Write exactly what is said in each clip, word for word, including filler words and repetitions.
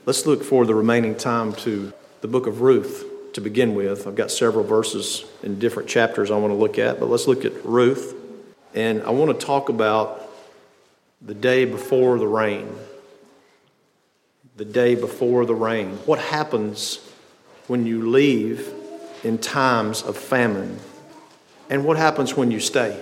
Let's look for the remaining time to the book of Ruth to begin with. I've got several verses in different chapters I want to look at, but let's look at Ruth. And I want to talk about the day before the rain. The day before the rain. What happens when you leave in times of famine? And what happens when you stay?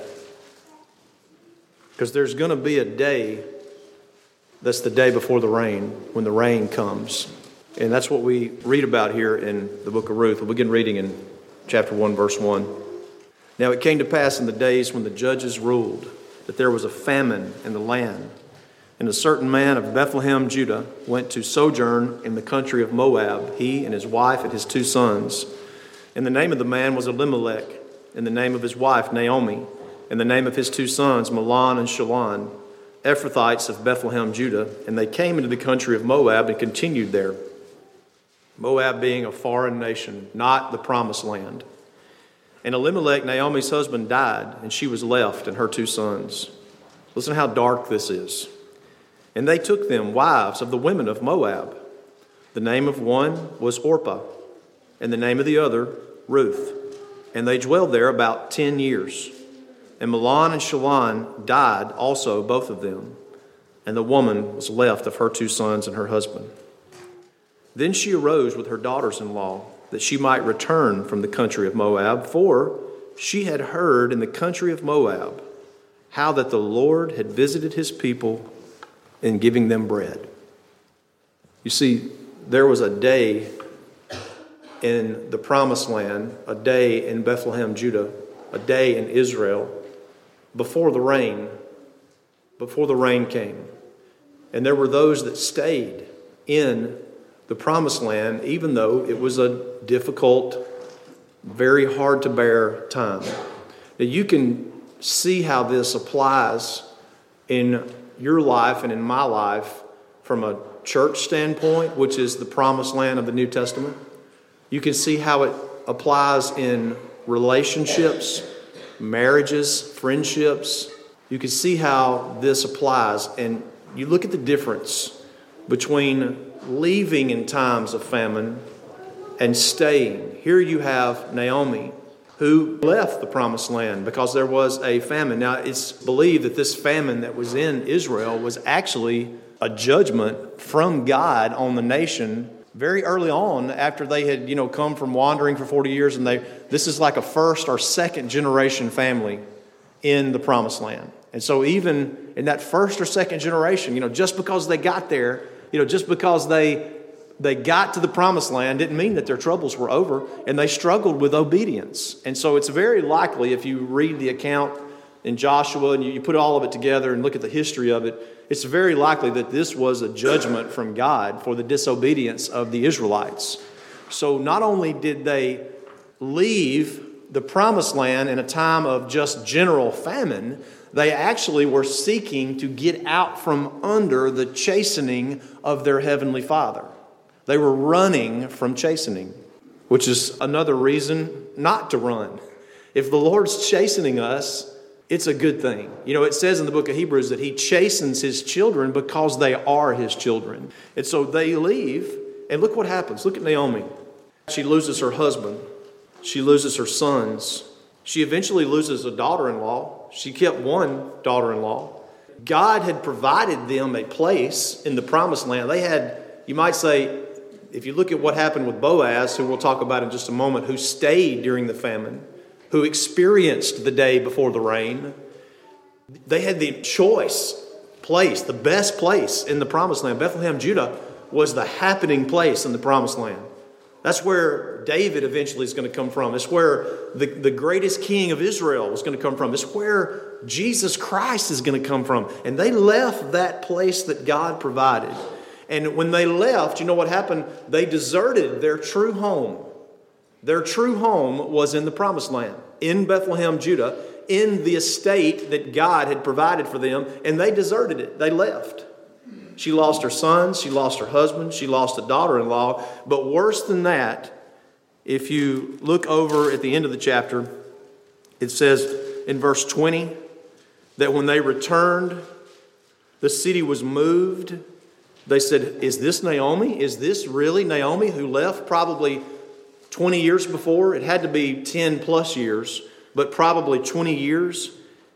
Because there's going to be a day that's the day before the rain, when the rain comes. And that's what we read about here in the book of Ruth. We'll begin reading in chapter one, verse one. Now it came to pass in the days when the judges ruled that there was a famine in the land. And a certain man of Bethlehem, Judah, went to sojourn in the country of Moab, he and his wife and his two sons. And the name of the man was Elimelech, and the name of his wife Naomi, and the name of his two sons Mahlon and Chilion, Ephrathites of Bethlehem, Judah. And they came into the country of Moab and continued there. Moab being a foreign nation, not the promised land. And Elimelech, Naomi's husband, died, and she was left and her two sons. Listen how dark this is. And they took them wives of the women of Moab. The name of one was Orpah, and the name of the other Ruth. And they dwelled there about ten years. And Mahlon and Chilion died also, both of them. And the woman was left of her two sons and her husband. Then she arose with her daughters-in-law, that she might return from the country of Moab, for she had heard in the country of Moab how that the Lord had visited his people in giving them bread. You see, there was a day in the promised land, a day in Bethlehem, Judah, a day in Israel, before the rain, before the rain came. And there were those that stayed in the promised land, even though it was a difficult, very hard to bear time. Now you can see how this applies in your life and in my life from a church standpoint, which is the promised land of the New Testament. You can see how it applies in relationships, marriages, friendships. You can see how this applies, and you look at the difference between leaving in times of famine and staying. Here you have Naomi, who left the promised land because there was a famine. Now, it's believed that this famine that was in Israel was actually a judgment from God on the nation very early on, after they had, you know, come from wandering for forty years, and they this is like a first or second generation family in the promised land. And so even in that first or second generation, you know, just because they got there, you know, just because they they got to the promised land didn't mean that their troubles were over, and they struggled with obedience. And so it's very likely, if you read the account in Joshua and you, you put all of it together and look at the history of it, it's very likely that this was a judgment from God for the disobedience of the Israelites. So not only did they leave the promised land in a time of just general famine, they actually were seeking to get out from under the chastening of their heavenly Father. They were running from chastening, which is another reason not to run. If the Lord's chastening us, it's a good thing. You know, it says in the book of Hebrews that he chastens his children because they are his children. And so they leave, and look what happens. Look at Naomi. She loses her husband. She loses her sons. She eventually loses a daughter-in-law. She kept one daughter-in-law. God had provided them a place in the promised land. They had, you might say, if you look at what happened with Boaz, who we'll talk about in just a moment, who stayed during the famine, who experienced the day before the rain, they had the choice place, the best place in the promised land. Bethlehem, Judah, was the happening place in the promised land. That's where David eventually is going to come from. It's where the, the greatest king of Israel was going to come from. It's where Jesus Christ is going to come from. And they left that place that God provided. And when they left, you know what happened? They deserted their true home. Their true home was in the promised land, in Bethlehem, Judah, in the estate that God had provided for them, and they deserted it. They left. She lost her sons, she lost her husband, she lost a daughter-in-law. But worse than that, if you look over at the end of the chapter, it says in verse twenty that when they returned, the city was moved They said, is this Naomi? Is this really Naomi who left probably twenty years before? It had to be ten plus years, but probably twenty years.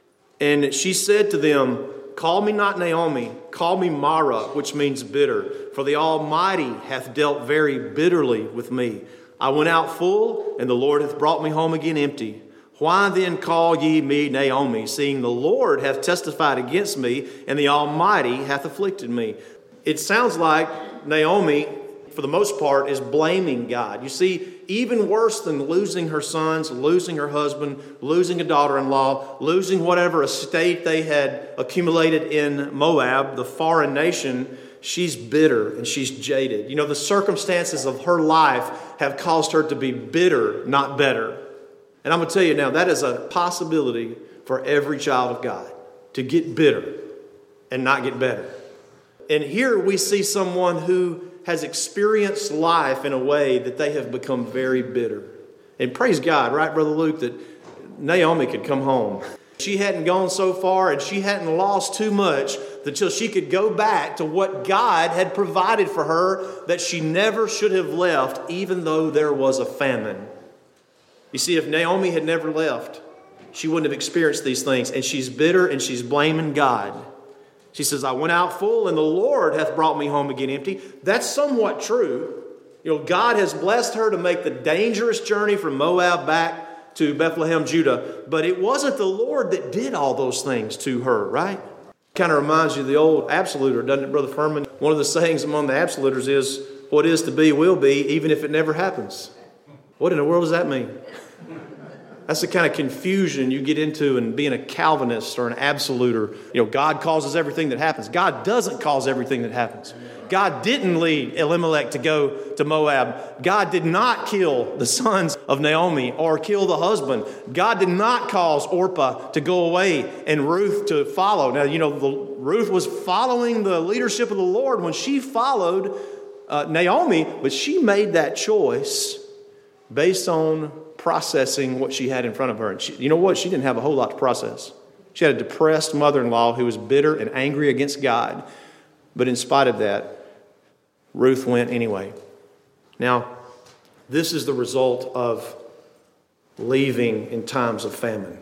And she said to them, call me not Naomi, call me Mara, which means bitter. For the Almighty hath dealt very bitterly with me. I went out full, and the Lord hath brought me home again empty. Why then call ye me Naomi, seeing the Lord hath testified against me, and the Almighty hath afflicted me? It sounds like Naomi, for the most part, is blaming God. You see, even worse than losing her sons, losing her husband, losing a daughter-in-law, losing whatever estate they had accumulated in Moab, the foreign nation, she's bitter and she's jaded. You know, the circumstances of her life have caused her to be bitter, not better. And I'm going to tell you now, that is a possibility for every child of God, to get bitter and not get better. And here we see someone who has experienced life in a way that they have become very bitter. And praise God, right, Brother Luke, that Naomi could come home. She hadn't gone so far and she hadn't lost too much until she could go back to what God had provided for her that she never should have left, even though there was a famine. You see, if Naomi had never left, she wouldn't have experienced these things. And she's bitter and she's blaming God. She says, I went out full and the Lord hath brought me home again empty. That's somewhat true. You know, God has blessed her to make the dangerous journey from Moab back to Bethlehem, Judah. But it wasn't the Lord that did all those things to her, right? Kind of reminds you of the old absoluter, doesn't it, Brother Furman? One of the sayings among the absoluters is, what is to be will be, even if it never happens. What in the world does that mean? That's the kind of confusion you get into in being a Calvinist or an absoluter. You know, God causes everything that happens. God doesn't cause everything that happens. God didn't lead Elimelech to go to Moab. God did not kill the sons of Naomi or kill the husband. God did not cause Orpah to go away and Ruth to follow. Now, you know, the, Ruth was following the leadership of the Lord when she followed uh, Naomi, but she made that choice based on processing what she had in front of her. And she, you know what? She didn't have a whole lot to process. She had a depressed mother-in-law who was bitter and angry against God. But in spite of that, Ruth went anyway. Now, this is the result of leaving in times of famine.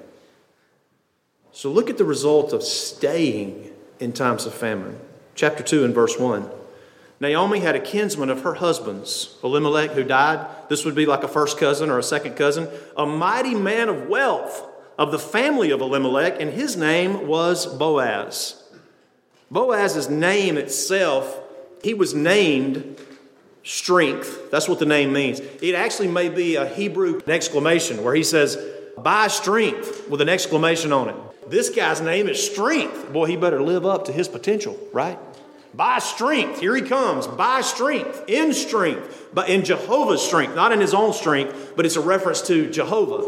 So look at the result of staying in times of famine. Chapter two and verse one. Naomi had a kinsman of her husband's, Elimelech, who died. This would be like a first cousin or a second cousin, a mighty man of wealth of the family of Elimelech, and his name was Boaz. Boaz's name itself, he was named strength. That's what the name means. It actually may be a Hebrew exclamation where he says, by strength, with an exclamation on it. This guy's name is strength. Boy, he better live up to his potential, right? By strength, here he comes, by strength, in strength, but in Jehovah's strength, not in his own strength, but it's a reference to Jehovah.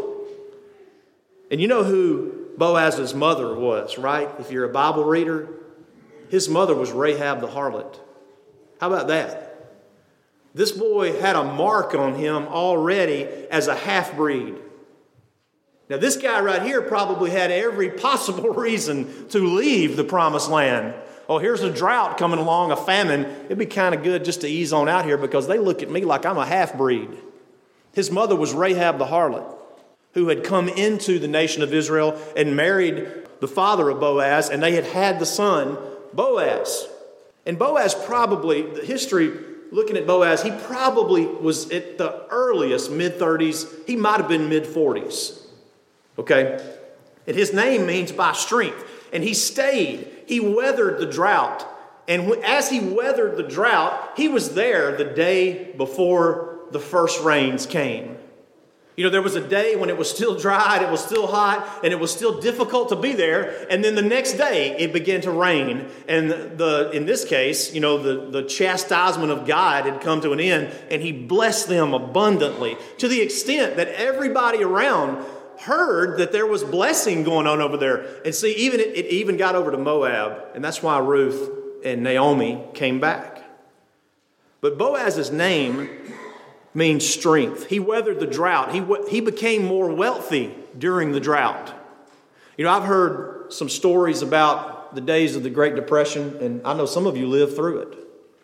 And you know who Boaz's mother was, right? If you're a Bible reader, his mother was Rahab the harlot. How about that? This boy had a mark on him already as a half-breed. Now this guy right here probably had every possible reason to leave the promised land. Oh, here's a drought coming along, a famine. It'd be kind of good just to ease on out here because they look at me like I'm a half-breed. His mother was Rahab the harlot, who had come into the nation of Israel and married the father of Boaz, and they had had the son, Boaz. And Boaz probably, the history, looking at Boaz, he probably was at the earliest mid-thirties. He might have been mid-forties. Okay? And his name means by strength. And he stayed. He weathered the drought. And as he weathered the drought, he was there the day before the first rains came. You know, there was a day when it was still dry, and it was still hot, and it was still difficult to be there. And then the next day, it began to rain. And the in this case, you know, the, the chastisement of God had come to an end, and he blessed them abundantly to the extent that everybody around heard that there was blessing going on over there. And see, even it, it even got over to Moab, and that's why Ruth and Naomi came back. But Boaz's name means strength. He weathered the drought. He, he became more wealthy during the drought. You know, I've heard some stories about the days of the Great Depression, and I know some of you lived through it.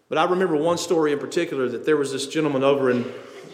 But I remember one story in particular that there was this gentleman over in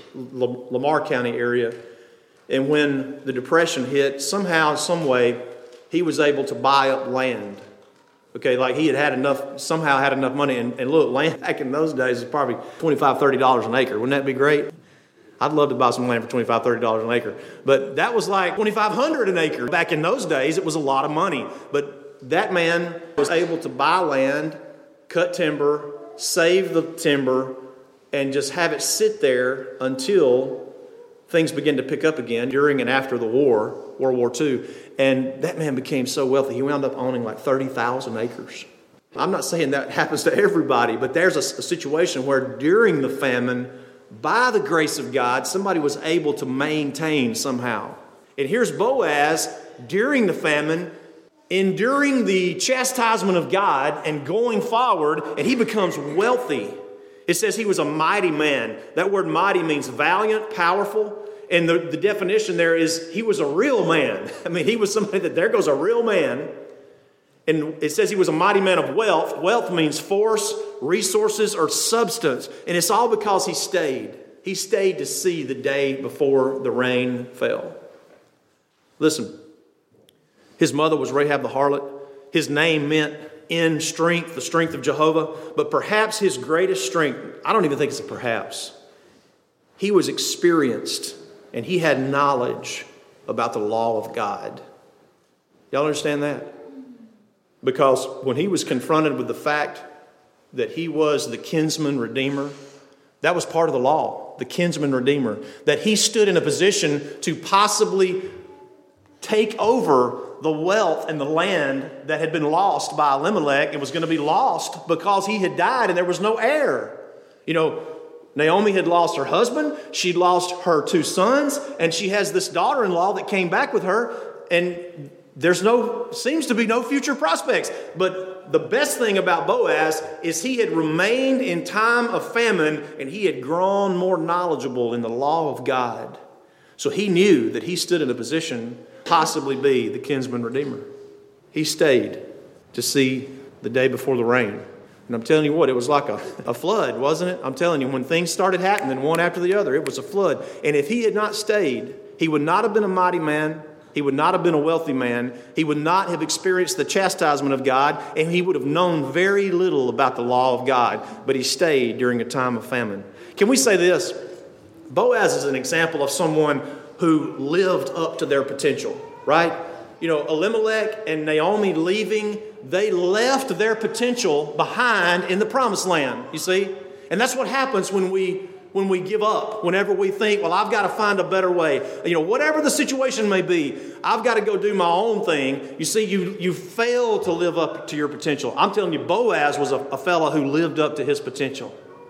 Lamar County area, and when the Depression hit, somehow, some way, he was able to buy up land. Okay, like he had had enough, somehow had enough money. And, and look, land back in those days is probably twenty-five dollars, thirty dollars an acre. Wouldn't that be great? I'd love to buy some land for twenty-five dollars, thirty dollars an acre. But that was like twenty-five hundred dollars an acre. Back in those days, it was a lot of money. But that man was able to buy land, cut timber, save the timber, and just have it sit there until things began to pick up again during and after the war, World War Two. And that man became so wealthy, he wound up owning like thirty thousand acres. I'm not saying that happens to everybody, but there's a, a situation where during the famine, by the grace of God, somebody was able to maintain somehow. And here's Boaz during the famine, enduring the chastisement of God and going forward, and he becomes wealthy. It says he was a mighty man. That word mighty means valiant, powerful. And the, the definition there is he was a real man. I mean, he was somebody that there goes a real man. And it says he was a mighty man of wealth. Wealth means force, resources, or substance. And it's all because he stayed. He stayed to see the day before the rain fell. Listen, his mother was Rahab the harlot. His name meant in strength, the strength of Jehovah. But perhaps his greatest strength, I don't even think it's a perhaps. He was experienced and he had knowledge about the law of God. Y'all understand that? Because when he was confronted with the fact that he was the kinsman redeemer, that was part of the law, the kinsman redeemer, that he stood in a position to possibly take over the wealth and the land that had been lost by Elimelech. It was going to be lost because he had died and there was no heir. You know, Naomi had lost her husband, she'd lost her two sons, and she has this daughter-in-law that came back with her, and there's no, seems to be no future prospects. But the best thing about Boaz is he had remained in time of famine, and he had grown more knowledgeable in the law of God. So he knew that he stood in a position to possibly be the kinsman redeemer. He stayed to see the day before the rain. And I'm telling you what, it was like a, a flood, wasn't it? I'm telling you, when things started happening one after the other, it was a flood. And if he had not stayed, he would not have been a mighty man. He would not have been a wealthy man. He would not have experienced the chastisement of God. And he would have known very little about the law of God. But he stayed during a time of famine. Can we say this? Boaz is an example of someone who lived up to their potential, right? You know, Elimelech and Naomi leaving, they left their potential behind in the promised land, you see? And that's what happens when we when we give up, whenever we think, well, I've got to find a better way. You know, whatever the situation may be, I've got to go do my own thing. You see, you, you fail to live up to your potential. I'm telling you, Boaz was a, a fellow who lived up to his potential.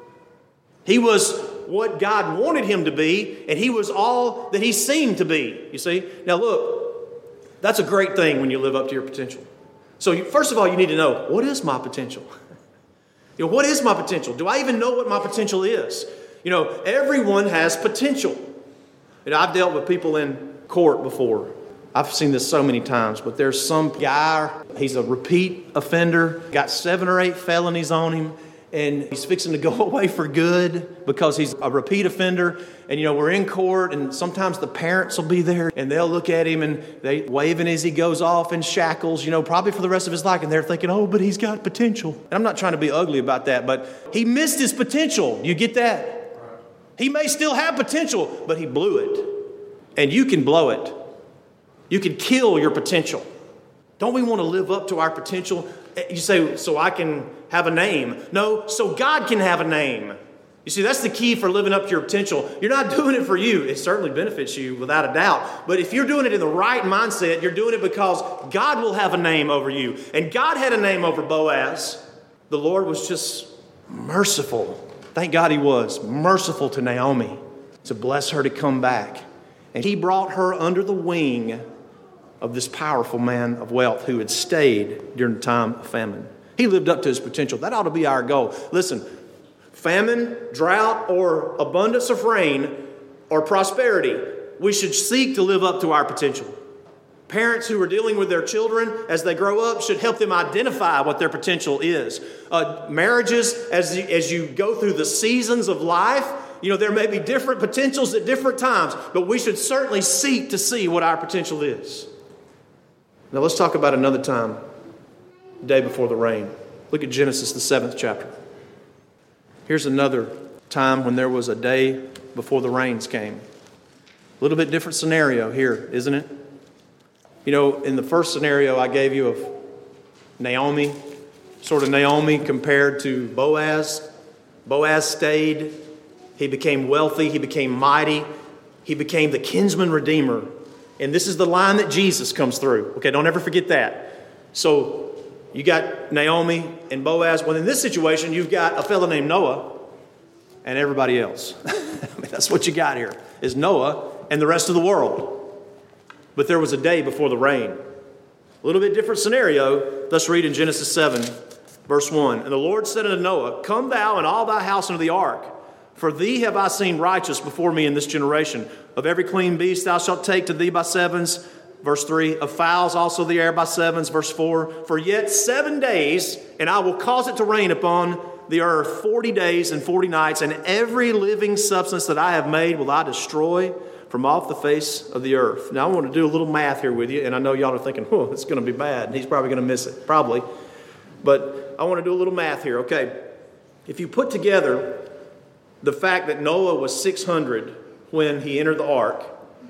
He was what God wanted him to be, and he was all that he seemed to be, you see? Now look, that's a great thing when you live up to your potential. So you, first of all, you need to know, what is my potential? You know, what is my potential? Do I even know what my potential is? You know, everyone has potential. You know, I've dealt with people in court before. I've seen this so many times, but there's some guy, he's a repeat offender, got seven or eight felonies on him, and he's fixing to go away for good because he's a repeat offender. And, you know, we're in court, and sometimes the parents will be there, and they'll look at him, and they waving as he goes off in shackles, you know, probably for the rest of his life. And they're thinking, oh, but he's got potential. And I'm not trying to be ugly about that, but he missed his potential. You get that? He may still have potential, but he blew it. And you can blow it. You can kill your potential. Don't we want to live up to our potential? You say, so I can have a name. No, so God can have a name. You see, that's the key for living up to your potential. You're not doing it for you. It certainly benefits you without a doubt. But if you're doing it in the right mindset, you're doing it because God will have a name over you. And God had a name over Boaz. The Lord was just merciful. Thank God he was merciful to Naomi to bless her to come back. And he brought her under the wing of this powerful man of wealth who had stayed during the time of famine. He lived up to his potential. That ought to be our goal. Listen, famine, drought, or abundance of rain, or prosperity, we should seek to live up to our potential. Parents who are dealing with their children as they grow up should help them identify what their potential is. Uh, marriages, as you, as you go through the seasons of life, you know, there may be different potentials at different times, but we should certainly seek to see what our potential is. Now let's talk about another time, the day before the rain. Look at Genesis, the seventh chapter. Here's another time when there was a day before the rains came. A little bit different scenario here, isn't it? You know, in the first scenario I gave you of Naomi, sort of Naomi compared to Boaz. Boaz stayed. He became wealthy. He became mighty. He became the kinsman redeemer. And this is the line that Jesus comes through. Okay, don't ever forget that. So you got Naomi and Boaz. Well, in this situation, you've got a fellow named Noah and everybody else. I mean, that's what you got here, is Noah and the rest of the world. But there was a day before the rain. A little bit different scenario. Let's read in Genesis seven, verse one. And the Lord said unto Noah, Come thou and all thy house into the ark, for thee have I seen righteous before me in this generation. Of every clean beast thou shalt take to thee by sevens. Verse three, of fowls also the air by sevens. Verse four, for yet seven days, and I will cause it to rain upon the earth forty days and forty nights, and every living substance that I have made will I destroy from off the face of the earth. Now I want to do a little math here with you, and I know y'all are thinking, oh, it's going to be bad, and he's probably going to miss it. Probably. But I want to do a little math here, okay? If you put together the fact that Noah was six hundred when he entered the ark,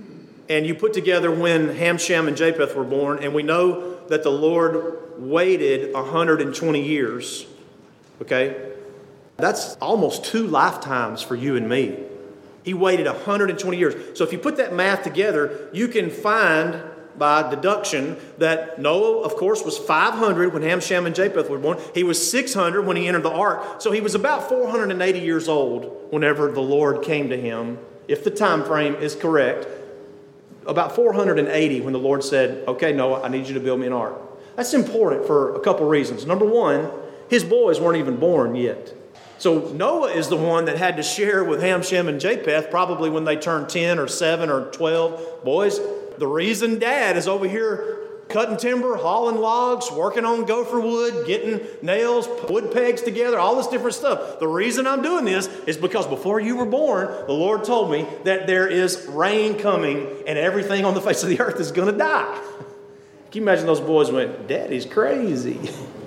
and you put together when Ham, Shem, and Japheth were born, and we know that the Lord waited one hundred twenty years, okay? That's almost two lifetimes for you and me. He waited one hundred twenty years. So if you put that math together, you can find by deduction that Noah, of course, was five hundred when Ham, Shem, and Japheth were born. He was six hundred when he entered the ark. So he was about four hundred eighty years old whenever the Lord came to him, if the time frame is correct. About four hundred eighty when the Lord said, okay, Noah, I need you to build me an ark. That's important for a couple reasons. Number one, his boys weren't even born yet. So Noah is the one that had to share with Ham, Shem, and Japheth probably when they turned ten or seven or twelve. Boys, the reason Dad is over here cutting timber, hauling logs, working on gopher wood, getting nails, wood pegs together, all this different stuff. The reason I'm doing this is because before you were born, the Lord told me that there is rain coming and everything on the face of the earth is going to die. Can you imagine those boys went, Daddy's crazy.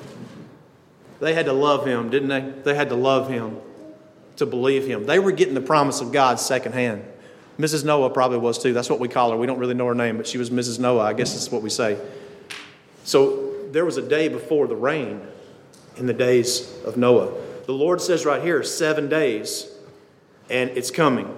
They had to love him, didn't they? They had to love him to believe him. They were getting the promise of God secondhand. Missus Noah probably was too. That's what we call her. We don't really know her name, but she was Missus Noah. I guess that's what we say. So there was a day before the rain in the days of Noah. The Lord says right here, seven days, and it's coming.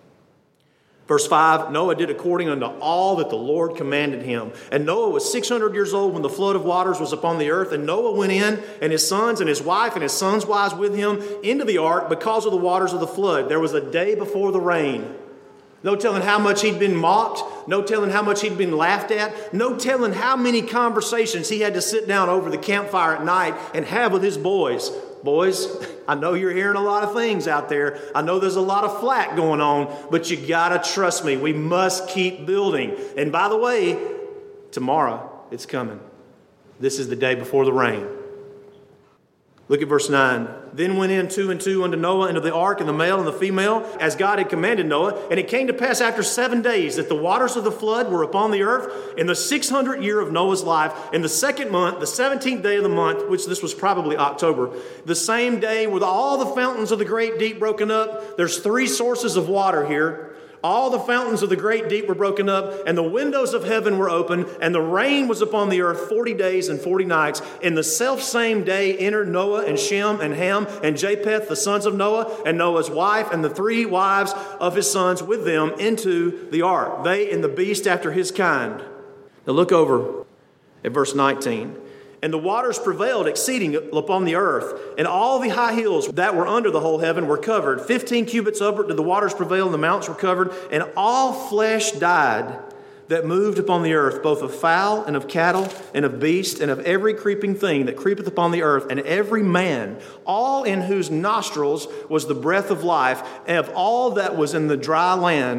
Verse five, Noah did according unto all that the Lord commanded him. And Noah was six hundred years old when the flood of waters was upon the earth. And Noah went in, and his sons and his wife and his sons' wives with him into the ark because of the waters of the flood. There was a day before the rain. No telling how much he'd been mocked. No telling how much he'd been laughed at. No telling how many conversations he had to sit down over the campfire at night and have with his boys. Boys, I know you're hearing a lot of things out there. I know there's a lot of flack going on, but you gotta trust me. We must keep building. And by the way, tomorrow it's coming. This is the day before the rain. Look at verse nine. Then went in two and two unto Noah into the ark, and the male and the female, as God had commanded Noah. And it came to pass after seven days that the waters of the flood were upon the earth in the six hundredth year of Noah's life, in the second month, the seventeenth day of the month, which this was probably October. The same day were all the fountains of the great deep broken up. There's three sources of water here. All the fountains of the great deep were broken up, and the windows of heaven were open, and the rain was upon the earth forty days and forty nights. In the selfsame day entered Noah and Shem and Ham and Japheth, the sons of Noah, and Noah's wife, and the three wives of his sons with them into the ark, they and the beast after his kind. Now look over at verse nineteen. And the waters prevailed exceeding upon the earth, and all the high hills that were under the whole heaven were covered. Fifteen cubits upward did the waters prevail, and the mountains were covered, and all flesh died that moved upon the earth, both of fowl and of cattle and of beast and of every creeping thing that creepeth upon the earth, and every man, all in whose nostrils was the breath of life, and of all that was in the dry land,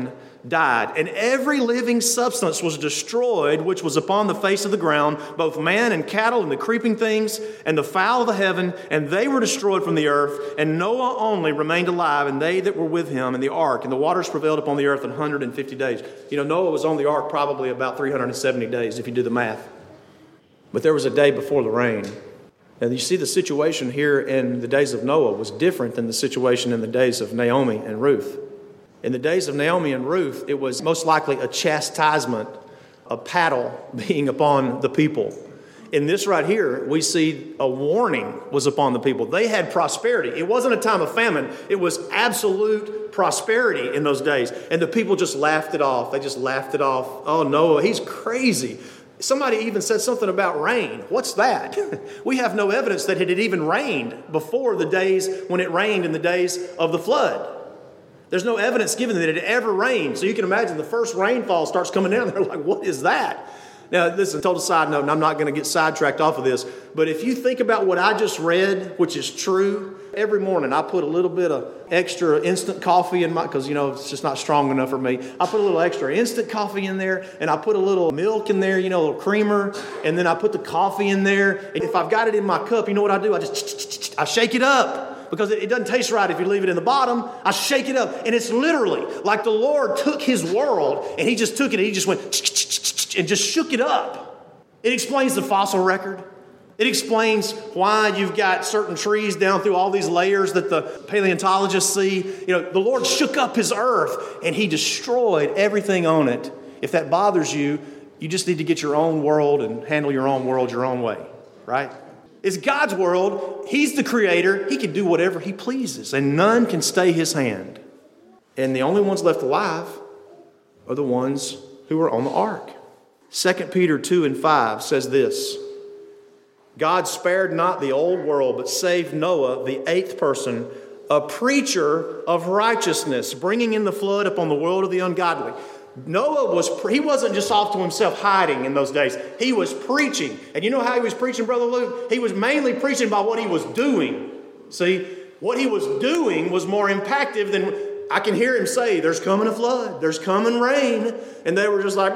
died, and every living substance was destroyed, which was upon the face of the ground, both man and cattle and the creeping things and the fowl of the heaven, and they were destroyed from the earth. And Noah only remained alive, and they that were with him in the ark. And the waters prevailed upon the earth one hundred fifty days. You know, Noah was on the ark probably about three hundred seventy days, if you do the math. But there was a day before the rain. And you see the situation here in the days of Noah was different than the situation in the days of Naomi and Ruth. In the days of Naomi and Ruth, it was most likely a chastisement, a paddle being upon the people. In this right here, we see a warning was upon the people. They had prosperity. It wasn't a time of famine. It was absolute prosperity in those days. And the people just laughed it off. They just laughed it off. Oh, Noah, he's crazy. Somebody even said something about rain. What's that? We have no evidence that it had even rained before the days when it rained in the days of the flood. There's no evidence given that it ever rained. So you can imagine the first rainfall starts coming down. They're like, what is that? Now, this is a total side note, and I'm not going to get sidetracked off of this. But if you think about what I just read, which is true, every morning I put a little bit of extra instant coffee in my, because, you know, it's just not strong enough for me. I put a little extra instant coffee in there, and I put a little milk in there, you know, a little creamer, and then I put the coffee in there. And if I've got it in my cup, you know what I do? I just, I shake it up, because it doesn't taste right if you leave it in the bottom. I shake it up, and it's literally like the Lord took his world, and he just took it, and he just went and just shook it up. It explains the fossil record. It explains why you've got certain trees down through all these layers that the paleontologists see. You know, the Lord shook up his earth and he destroyed everything on it. If that bothers you, you just need to get your own world and handle your own world your own way, right? It's God's world. He's the creator. He can do whatever he pleases, and none can stay his hand. And the only ones left alive are the ones who were on the ark. Second Peter two and five says this: God spared not the old world, but saved Noah, the eighth person, a preacher of righteousness, bringing in the flood upon the world of the ungodly. Noah was, he wasn't just off to himself hiding in those days. He was preaching. And you know how he was preaching, Brother Luke? He was mainly preaching by what he was doing. See, what he was doing was more impactful than, I can hear him say, there's coming a flood, there's coming rain. And they were just like,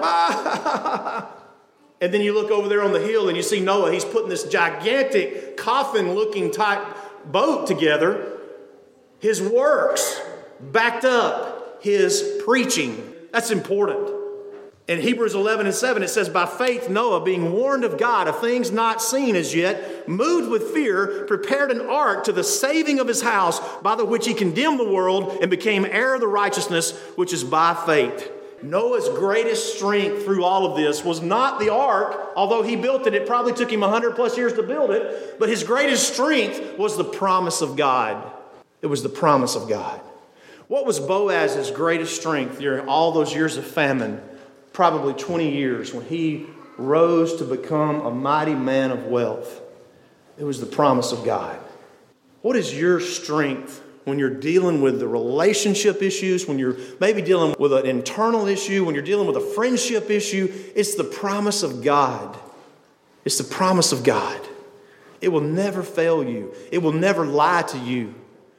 bah. And then you look over there on the hill and you see Noah. He's putting this gigantic coffin-looking type boat together. His works backed up his preaching. That's important. In Hebrews eleven and seven, it says, by faith Noah, being warned of God of things not seen as yet, moved with fear, prepared an ark to the saving of his house, by the which he condemned the world and became heir of the righteousness which is by faith. Noah's greatest strength through all of this was not the ark, although he built it. It probably took him one hundred plus years to build it. But his greatest strength was the promise of God. It was the promise of God. What was Boaz's greatest strength during all those years of famine? Probably twenty years, when he rose to become a mighty man of wealth. It was the promise of God. What is your strength when you're dealing with the relationship issues, when you're maybe dealing with an internal issue, when you're dealing with a friendship issue? It's the promise of God. It's the promise of God. It will never fail you. It will never lie to you.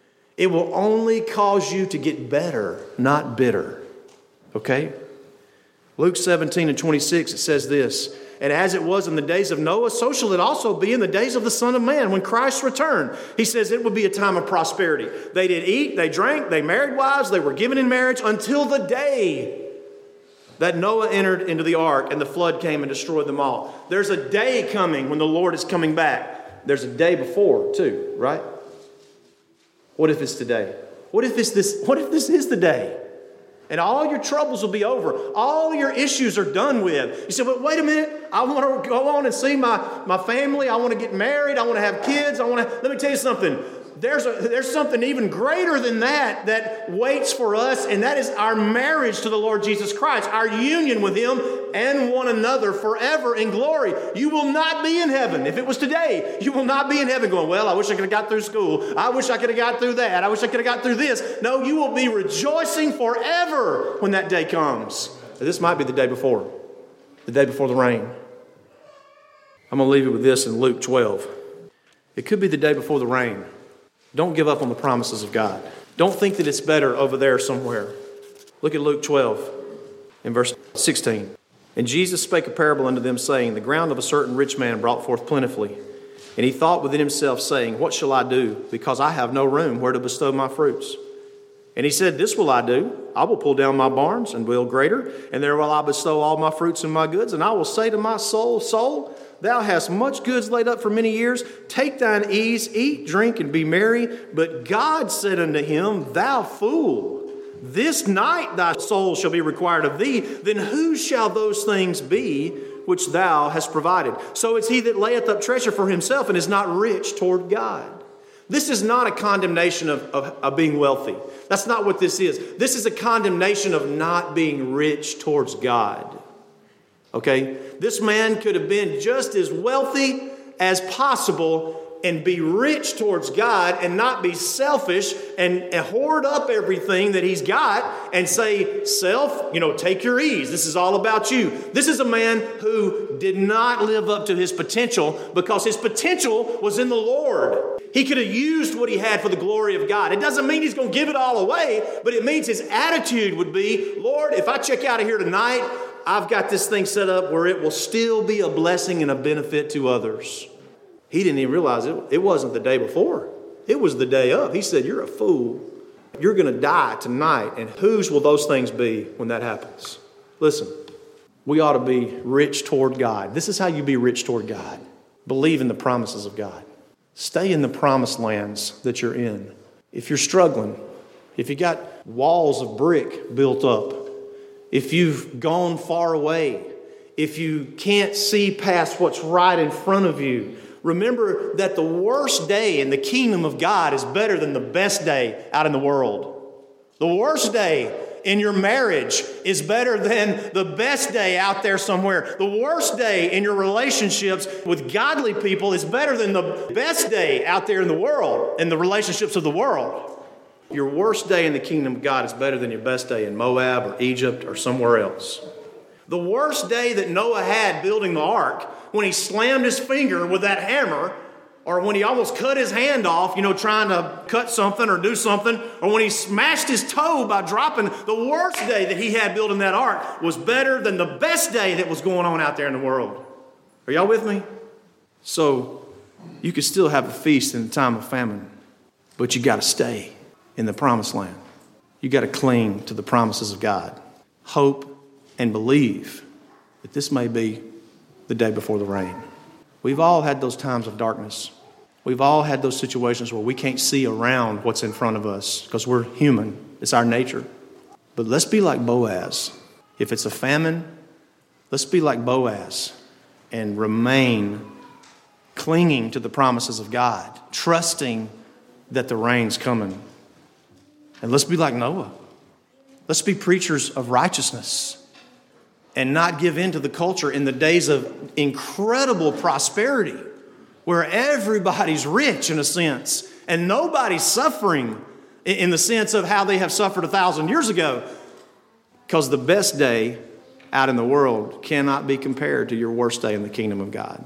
It will only cause you to get better, not bitter. Okay? Luke seventeen and twenty-six, it says this: and as it was in the days of Noah, so shall it also be in the days of the Son of Man when Christ returned. He says it would be a time of prosperity. They did eat, they drank, they married wives, they were given in marriage until the day that Noah entered into the ark and the flood came and destroyed them all. There's a day coming when the Lord is coming back. There's a day before too, right? What if it's today? What if it's this? What if this is the day? And all your troubles will be over. All your issues are done with. You say, but wait a minute. I want to go on and see my, my family. I want to get married. I want to have kids. I want to. Let me tell you something. There's, a, there's something even greater than that that waits for us, and that is our marriage to the Lord Jesus Christ, our union with Him and one another forever in glory. You will not be in heaven. If it was today, you will not be in heaven going, well, I wish I could have got through school. I wish I could have got through that. I wish I could have got through this. No, you will be rejoicing forever when that day comes. This might be the day before, the day before the rain. I'm going to leave you with this in Luke twelve. It could be the day before the rain. Don't give up on the promises of God. Don't think that it's better over there somewhere. Look at Luke twelve. in verse sixteen. And Jesus spake a parable unto them, saying, The ground of a certain rich man brought forth plentifully. And he thought within himself, saying, What shall I do? Because I have no room where to bestow my fruits. And he said, This will I do. I will pull down my barns and build greater, and there will I bestow all my fruits and my goods. And I will say to my soul, Soul, thou hast much goods laid up for many years. Take thine ease, eat, drink, and be merry. But God said unto him, Thou fool, this night thy soul shall be required of thee. Then whose shall those things be which thou hast provided? So it's he that layeth up treasure for himself and is not rich toward God. This is not a condemnation of, of, of being wealthy. That's not what this is. This is a condemnation of not being rich towards God. Okay? This man could have been just as wealthy as possible and be rich towards God and not be selfish and, and hoard up everything that he's got and say, self, you know, take your ease. This is all about you. This is a man who did not live up to his potential because his potential was in the Lord. He could have used what he had for the glory of God. It doesn't mean he's going to give it all away, but it means his attitude would be, Lord, if I check out of here tonight, I've got this thing set up where it will still be a blessing and a benefit to others. He didn't even realize it. It wasn't the day before. It was the day of. He said, You're a fool. You're going to die tonight. And whose will those things be when that happens? Listen, we ought to be rich toward God. This is how you be rich toward God. Believe in the promises of God. Stay in the promised lands that you're in. If you're struggling, if you got walls of brick built up, if you've gone far away, if you can't see past what's right in front of you, remember that the worst day in the kingdom of God is better than the best day out in the world. The worst day in your marriage is better than the best day out there somewhere. The worst day in your relationships with godly people is better than the best day out there in the world, in the relationships of the world. Your worst day in the kingdom of God is better than your best day in Moab or Egypt or somewhere else. The worst day that Noah had building the ark, when he slammed his finger with that hammer, or when he almost cut his hand off, you know, trying to cut something or do something, or when he smashed his toe by dropping, the worst day that he had building that ark was better than the best day that was going on out there in the world. Are y'all with me? So you could still have a feast in the time of famine, but you got to stay in the promised land. You got to cling to the promises of God. Hope and believe that this may be the day before the rain. We've all had those times of darkness. We've all had those situations where we can't see around what's in front of us because we're human. It's our nature. But let's be like Boaz. If it's a famine, let's be like Boaz and remain clinging to the promises of God, trusting that the rain's coming. And let's be like Noah. Let's be preachers of righteousness and not give in to the culture in the days of incredible prosperity where everybody's rich in a sense and nobody's suffering in the sense of how they have suffered a thousand years ago. Because the best day out in the world cannot be compared to your worst day in the kingdom of God.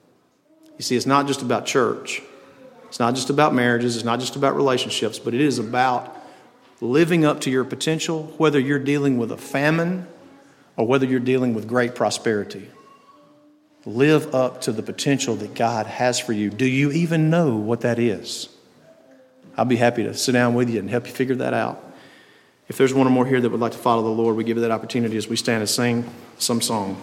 You see, it's not just about church. It's not just about marriages. It's not just about relationships, but it is about living up to your potential, whether you're dealing with a famine or whether you're dealing with great prosperity. Live up to the potential that God has for you. Do you even know what that is? I'll be happy to sit down with you and help you figure that out. If there's one or more here that would like to follow the Lord, we give you that opportunity as we stand and sing some song.